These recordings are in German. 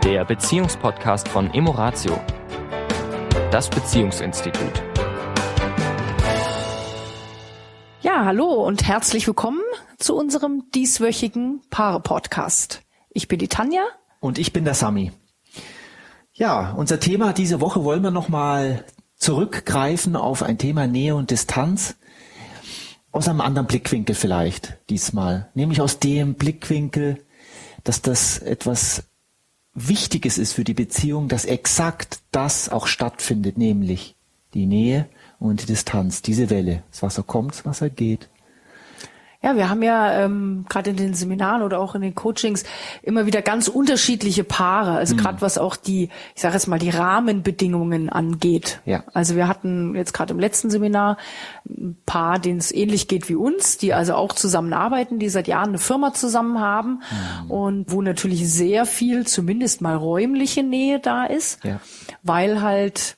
der Beziehungspodcast von Emoratio, das Beziehungsinstitut. Ja, hallo und herzlich willkommen zu unserem dieswöchigen Paare-Podcast. Ich bin die Tanja. Und ich bin der Sami. Ja, unser Thema diese Woche wollen wir nochmal zurückgreifen auf ein Thema Nähe und Distanz. Aus einem anderen Blickwinkel vielleicht diesmal. Nämlich aus dem Blickwinkel, dass das etwas Wichtiges ist für die Beziehung, dass exakt das auch stattfindet, nämlich die Nähe und die Distanz, diese Welle. Das Wasser kommt, das Wasser geht. Ja, wir haben ja gerade in den Seminaren oder auch in den Coachings immer wieder ganz unterschiedliche Paare. Also gerade was auch die, ich sage jetzt mal, die Rahmenbedingungen angeht. Ja. Also wir hatten jetzt gerade im letzten Seminar ein Paar, denen es ähnlich geht wie uns, die also auch zusammenarbeiten, die seit Jahren eine Firma zusammen haben und wo natürlich sehr viel, zumindest mal räumliche Nähe da ist, weil halt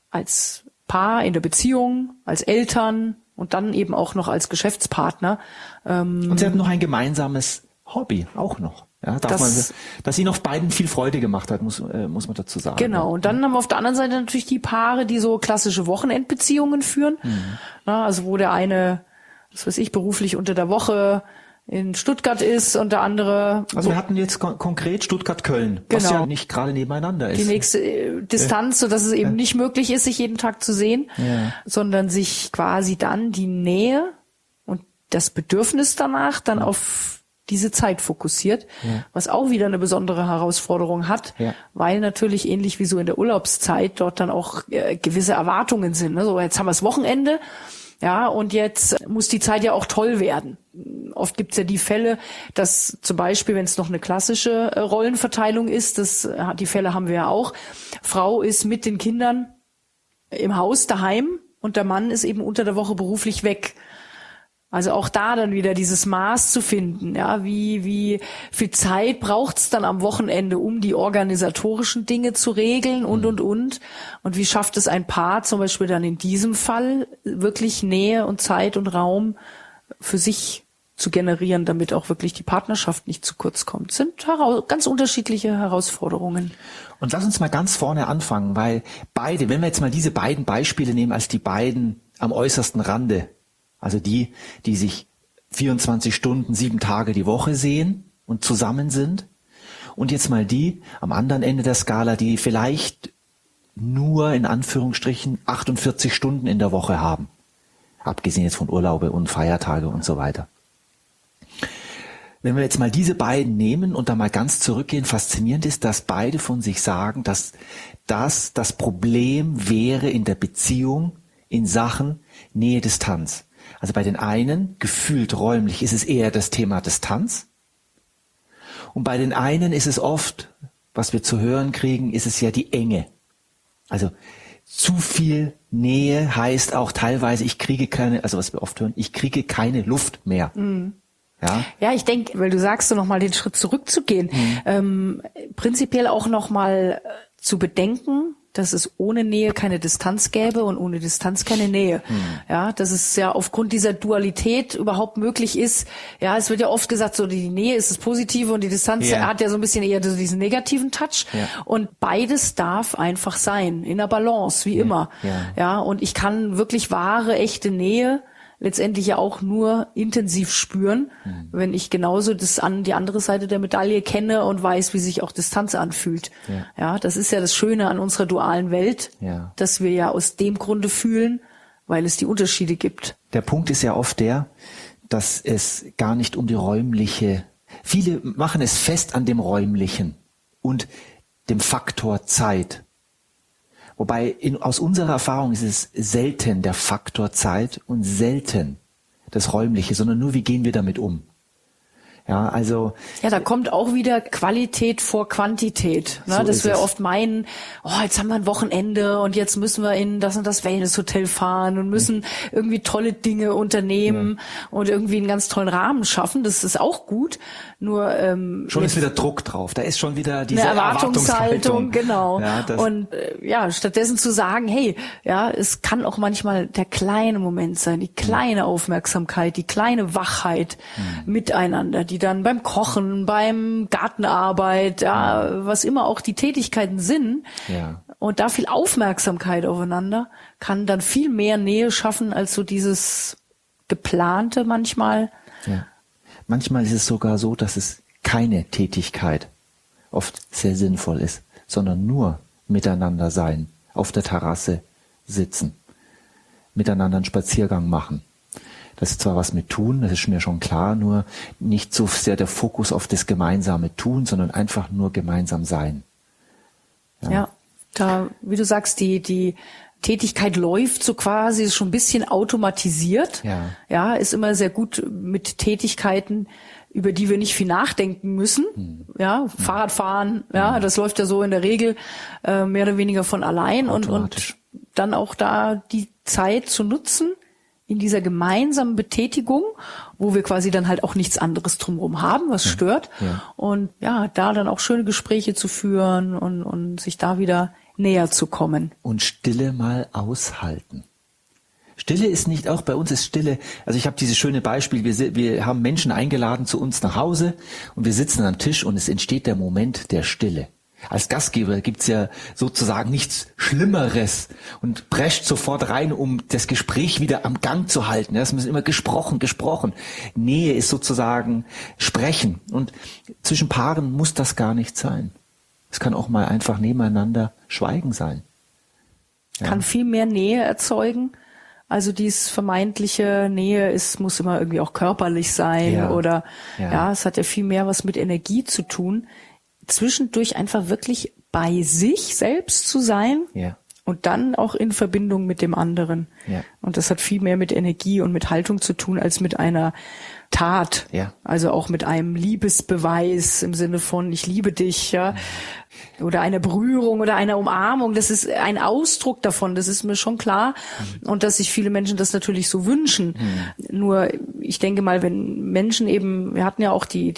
als Paar in der Beziehung, als Eltern und dann eben auch noch als Geschäftspartner. Und sie hatten noch ein gemeinsames Hobby, auch noch. Ja, dass ihnen auf beiden viel Freude gemacht hat, muss man dazu sagen. Genau, und dann haben wir auf der anderen Seite natürlich die Paare, die so klassische Wochenendbeziehungen führen. Na, also wo der eine, was weiß ich, beruflich unter der Woche in Stuttgart ist und der andere... Also wir hatten jetzt konkret Stuttgart-Köln, was ja nicht gerade nebeneinander ist. Die nächste Distanz, sodass es eben nicht möglich ist, sich jeden Tag zu sehen, sondern sich quasi dann die Nähe und das Bedürfnis danach dann auf diese Zeit fokussiert, was auch wieder eine besondere Herausforderung hat, weil natürlich ähnlich wie so in der Urlaubszeit dort dann auch gewisse Erwartungen sind. Ne? So, jetzt haben wir das Wochenende. Ja, und jetzt muss die Zeit ja auch toll werden. Oft gibt's ja die Fälle, dass zum Beispiel, wenn es noch eine klassische Rollenverteilung ist, die Fälle haben wir ja auch, Frau ist mit den Kindern im Haus daheim und der Mann ist eben unter der Woche beruflich weg. Also auch da dann wieder dieses Maß zu finden, ja, wie viel Zeit braucht's dann am Wochenende, um die organisatorischen Dinge zu regeln und wie schafft es ein Paar zum Beispiel dann in diesem Fall wirklich Nähe und Zeit und Raum für sich zu generieren, damit auch wirklich die Partnerschaft nicht zu kurz kommt. Das sind ganz unterschiedliche Herausforderungen. Und lass uns mal ganz vorne anfangen, weil beide, wenn wir jetzt mal diese beiden Beispiele nehmen als die beiden am äußersten Rande, also die sich 24 Stunden, 7 Tage die Woche sehen und zusammen sind. Und jetzt mal die am anderen Ende der Skala, die vielleicht nur in Anführungsstrichen 48 Stunden in der Woche haben. Abgesehen jetzt von Urlaube und Feiertage und so weiter. Wenn wir jetzt mal diese beiden nehmen und da mal ganz zurückgehen, faszinierend ist, dass beide von sich sagen, dass das Problem wäre in der Beziehung in Sachen Nähe-Distanz. Also bei den einen, gefühlt räumlich, ist es eher das Thema Distanz. Und bei den einen ist es oft, was wir zu hören kriegen, ist es ja die Enge. Also zu viel Nähe heißt auch teilweise, ich kriege keine Luft mehr. Ja, ich denke, weil du sagst, so nochmal den Schritt zurückzugehen, prinzipiell auch nochmal zu bedenken, dass es ohne Nähe keine Distanz gäbe und ohne Distanz keine Nähe. Ja, dass es ja aufgrund dieser Dualität überhaupt möglich ist. Ja, es wird ja oft gesagt, so die Nähe ist das Positive und die Distanz hat ja so ein bisschen eher so diesen negativen Touch. Und beides darf einfach sein, in der Balance, wie immer. Ja, und ich kann wirklich wahre, echte Nähe letztendlich ja auch nur intensiv spüren, wenn ich genauso die andere Seite der Medaille kenne und weiß, wie sich auch Distanz anfühlt. Ja, das ist ja das Schöne an unserer dualen Welt, dass wir ja aus dem Grunde fühlen, weil es die Unterschiede gibt. Der Punkt ist ja oft der, dass es gar nicht um die räumliche, viele machen es fest an dem Räumlichen und dem Faktor Zeit. Wobei aus unserer Erfahrung ist es selten der Faktor Zeit und selten das Räumliche, sondern nur, wie gehen wir damit um. Ja, also. Ja, da kommt auch wieder Qualität vor Quantität, ne? So dass wir oft meinen, jetzt haben wir ein Wochenende und jetzt müssen wir in das und das Wellnesshotel fahren und müssen irgendwie tolle Dinge unternehmen und irgendwie einen ganz tollen Rahmen schaffen. Das ist auch gut. Nur schon ist wieder Druck drauf. Da ist schon wieder diese eine Erwartungshaltung, genau. Ja, und stattdessen zu sagen, hey, ja, es kann auch manchmal der kleine Moment sein, die kleine Aufmerksamkeit, die kleine Wachheit miteinander, die die dann beim Kochen, beim Gartenarbeit, ja, was immer auch die Tätigkeiten sind, und da viel Aufmerksamkeit aufeinander, kann dann viel mehr Nähe schaffen als so dieses geplante manchmal. Ja. Manchmal ist es sogar so, dass es keine Tätigkeit oft sehr sinnvoll ist, sondern nur miteinander sein, auf der Terrasse sitzen, miteinander einen Spaziergang machen. Das ist zwar was mit Tun, das ist mir schon klar, nur nicht so sehr der Fokus auf das gemeinsame Tun, sondern einfach nur gemeinsam sein. Ja, da, wie du sagst, die Tätigkeit läuft so quasi, ist schon ein bisschen automatisiert. Ja, ist immer sehr gut mit Tätigkeiten, über die wir nicht viel nachdenken müssen. Ja, Fahrradfahren, ja, das läuft ja so in der Regel mehr oder weniger von allein, und dann auch da die Zeit zu nutzen in dieser gemeinsamen Betätigung, wo wir quasi dann halt auch nichts anderes drumherum haben, was stört. Und ja, da dann auch schöne Gespräche zu führen und sich da wieder näher zu kommen. Und Stille mal aushalten. Stille ist nicht, auch bei uns ist Stille, also ich habe dieses schöne Beispiel, wir haben Menschen eingeladen zu uns nach Hause und wir sitzen am Tisch und es entsteht der Moment der Stille. Als Gastgeber gibt's ja sozusagen nichts Schlimmeres und prescht sofort rein, um das Gespräch wieder am Gang zu halten. Es muss immer gesprochen. Nähe ist sozusagen Sprechen. Und zwischen Paaren muss das gar nicht sein. Es kann auch mal einfach nebeneinander Schweigen sein. Kann viel mehr Nähe erzeugen. Also dies vermeintliche Nähe muss immer irgendwie auch körperlich sein oder es hat ja viel mehr was mit Energie zu tun. Zwischendurch einfach wirklich bei sich selbst zu sein und dann auch in Verbindung mit dem anderen. Und das hat viel mehr mit Energie und mit Haltung zu tun als mit einer Tat. Also auch mit einem Liebesbeweis im Sinne von ich liebe dich, oder einer Berührung oder einer Umarmung. Das ist ein Ausdruck davon, das ist mir schon klar. Und dass sich viele Menschen das natürlich so wünschen. Nur ich denke mal, wenn Menschen eben, wir hatten ja auch die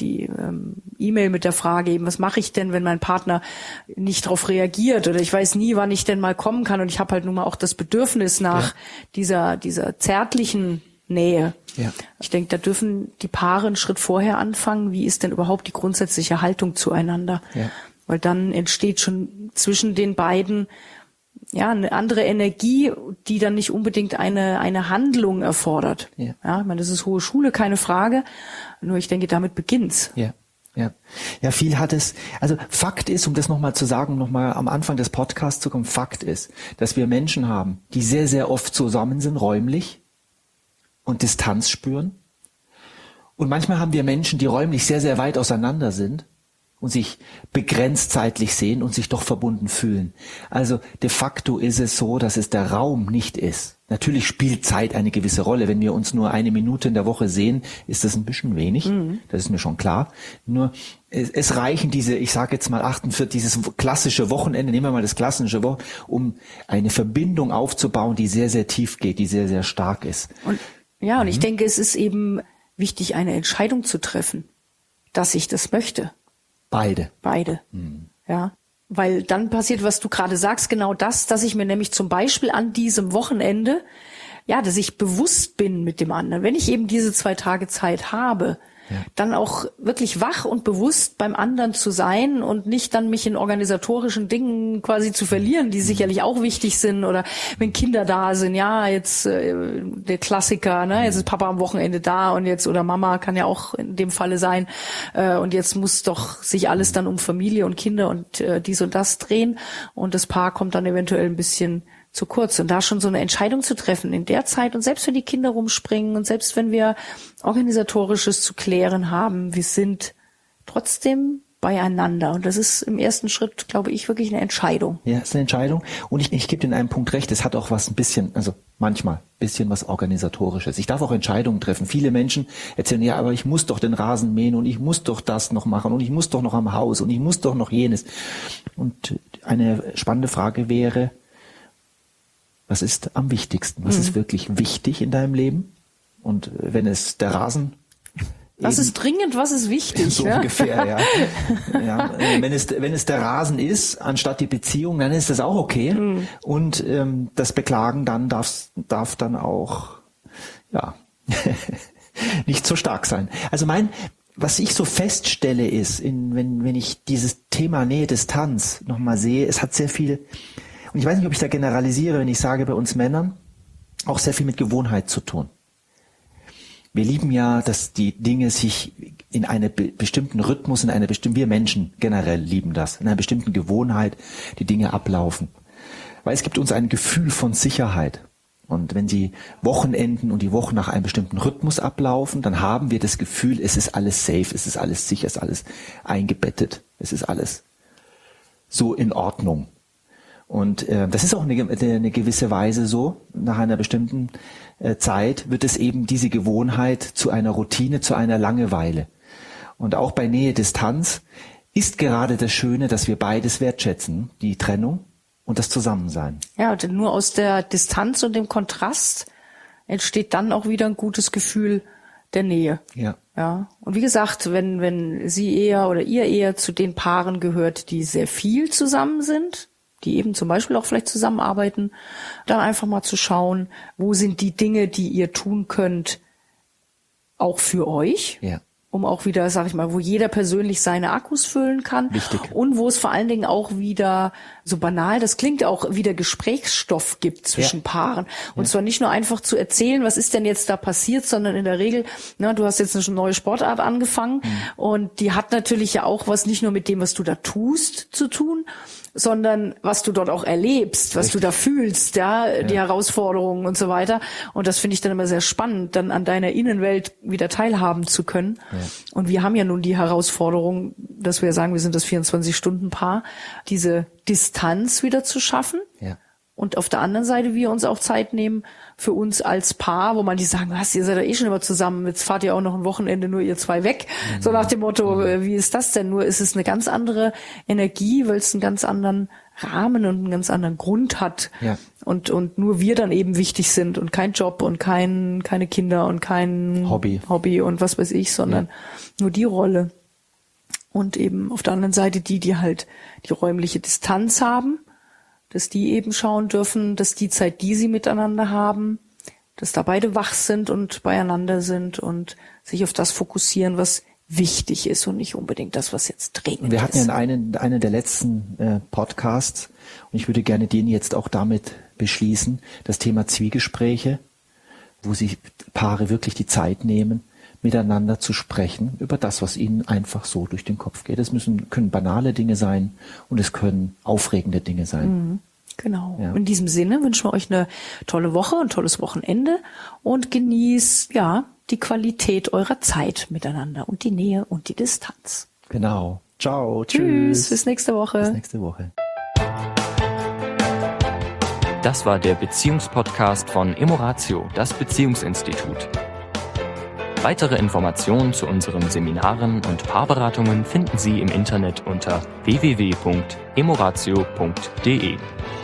E-Mail mit der Frage eben, was mache ich denn, wenn mein Partner nicht darauf reagiert oder ich weiß nie, wann ich denn mal kommen kann und ich habe halt nun mal auch das Bedürfnis nach dieser zärtlichen Nähe. Ich denke, da dürfen die Paare einen Schritt vorher anfangen. Wie ist denn überhaupt die grundsätzliche Haltung zueinander? Weil dann entsteht schon zwischen den beiden eine andere Energie, die dann nicht unbedingt eine Handlung erfordert. Ich meine, das ist hohe Schule, keine Frage. Nur ich denke, damit beginnt's. Ja, viel hat es, also Fakt ist, um das nochmal zu sagen, nochmal am Anfang des Podcasts zu kommen, Fakt ist, dass wir Menschen haben, die sehr, sehr oft zusammen sind, räumlich und Distanz spüren. Und manchmal haben wir Menschen, die räumlich sehr, sehr weit auseinander sind und sich begrenzt zeitlich sehen und sich doch verbunden fühlen. Also de facto ist es so, dass es der Raum nicht ist. Natürlich spielt Zeit eine gewisse Rolle. Wenn wir uns nur 1 Minute in der Woche sehen, ist das ein bisschen wenig. Das ist mir schon klar. Nur es reichen diese, ich sage jetzt mal 48, dieses klassische Wochenende, nehmen wir mal das klassische Wochenende, um eine Verbindung aufzubauen, die sehr, sehr tief geht, die sehr, sehr stark ist. Und ich denke, es ist eben wichtig, eine Entscheidung zu treffen, dass ich das möchte. Beide. Ja. Weil dann passiert, was du gerade sagst, genau das, dass ich mir nämlich zum Beispiel an diesem Wochenende, dass ich bewusst bin mit dem anderen. Wenn ich eben diese 2 Tage Zeit habe, dann auch wirklich wach und bewusst beim anderen zu sein und nicht dann mich in organisatorischen Dingen quasi zu verlieren, die sicherlich auch wichtig sind, oder wenn Kinder da sind, jetzt der Klassiker, ne, jetzt ist Papa am Wochenende da und jetzt, oder Mama kann ja auch in dem Falle sein, und jetzt muss doch sich alles dann um Familie und Kinder und dies und das drehen und das Paar kommt dann eventuell ein bisschen zu kurz. Und da schon so eine Entscheidung zu treffen in der Zeit, und selbst wenn die Kinder rumspringen und selbst wenn wir Organisatorisches zu klären haben, wir sind trotzdem beieinander. Und das ist im ersten Schritt, glaube ich, wirklich eine Entscheidung. Ja, ist eine Entscheidung. Und ich gebe dir in einem Punkt recht, es hat auch was ein bisschen, also manchmal ein bisschen was Organisatorisches. Ich darf auch Entscheidungen treffen. Viele Menschen erzählen, aber ich muss doch den Rasen mähen und ich muss doch das noch machen und ich muss doch noch am Haus und ich muss doch noch jenes. Und eine spannende Frage wäre, was ist am wichtigsten? Was ist wirklich wichtig in deinem Leben? Und wenn es der Rasen... Was ist dringend, was ist wichtig? So ungefähr, Wenn es der Rasen ist, anstatt die Beziehung, dann ist das auch okay. Und das Beklagen dann darf dann auch nicht so stark sein. Also was ich so feststelle ist, wenn ich dieses Thema Nähe-Distanz nochmal sehe, es hat sehr viel, und ich weiß nicht, ob ich da generalisiere, wenn ich sage, bei uns Männern, auch sehr viel mit Gewohnheit zu tun. Wir lieben ja, dass die Dinge sich in einem bestimmten Rhythmus, wir Menschen generell lieben das, in einer bestimmten Gewohnheit die Dinge ablaufen. Weil es gibt uns ein Gefühl von Sicherheit. Und wenn die Wochenenden und die Wochen nach einem bestimmten Rhythmus ablaufen, dann haben wir das Gefühl, es ist alles safe, es ist alles sicher, es ist alles eingebettet, es ist alles so in Ordnung. Und das ist auch eine gewisse Weise so. Nach einer bestimmten Zeit wird es eben diese Gewohnheit zu einer Routine, zu einer Langeweile. Und auch bei Nähe, Distanz ist gerade das Schöne, dass wir beides wertschätzen, die Trennung und das Zusammensein. Ja, und nur aus der Distanz und dem Kontrast entsteht dann auch wieder ein gutes Gefühl der Nähe. Ja. Ja. Und wie gesagt, wenn Sie eher oder ihr eher zu den Paaren gehört, die sehr viel zusammen sind, die eben zum Beispiel auch vielleicht zusammenarbeiten, dann einfach mal zu schauen, wo sind die Dinge, die ihr tun könnt, auch für euch. Ja. Um auch wieder, sag ich mal, wo jeder persönlich seine Akkus füllen kann. Wichtig. Und wo es vor allen Dingen auch wieder, so banal, das klingt auch, wieder Gesprächsstoff gibt zwischen Paaren. Und zwar nicht nur einfach zu erzählen, was ist denn jetzt da passiert, sondern in der Regel, du hast jetzt eine neue Sportart angefangen und die hat natürlich ja auch was nicht nur mit dem, was du da tust, zu tun, sondern was du dort auch erlebst, was du da fühlst, die Herausforderungen und so weiter. Und das finde ich dann immer sehr spannend, dann an deiner Innenwelt wieder teilhaben zu können. Ja. Und wir haben ja nun die Herausforderung, dass wir sagen, wir sind das 24-Stunden-Paar, diese Distanz wieder zu schaffen. Ja. Und auf der anderen Seite wir uns auch Zeit nehmen für uns als Paar, wo man die sagen, was, ihr seid ja eh schon immer zusammen, jetzt fahrt ihr auch noch ein Wochenende nur ihr zwei weg. Mhm. So nach dem Motto, wie ist das denn? Nur ist es eine ganz andere Energie, weil es einen ganz anderen Rahmen und einen ganz anderen Grund hat. Ja. Und nur wir dann eben wichtig sind und kein Job und keine Kinder und kein Hobby und was weiß ich, sondern nur die Rolle. Und eben auf der anderen Seite die halt die räumliche Distanz haben, dass die eben schauen dürfen, dass die Zeit, die sie miteinander haben, dass da beide wach sind und beieinander sind und sich auf das fokussieren, was wichtig ist und nicht unbedingt das, was jetzt dringend ist. Wir hatten ja in einen der letzten Podcasts, und ich würde gerne den jetzt auch damit beschließen, das Thema Zwiegespräche, wo sich Paare wirklich die Zeit nehmen, miteinander zu sprechen über das, was ihnen einfach so durch den Kopf geht. Es können banale Dinge sein und es können aufregende Dinge sein. Genau. Ja. In diesem Sinne wünschen wir euch eine tolle Woche, ein tolles Wochenende und genießt die Qualität eurer Zeit miteinander und die Nähe und die Distanz. Genau. Ciao. Tschüss. Bis nächste Woche. Bis nächste Woche. Das war der Beziehungspodcast von Emoratio, das Beziehungsinstitut. Weitere Informationen zu unseren Seminaren und Paarberatungen finden Sie im Internet unter www.emoratio.de.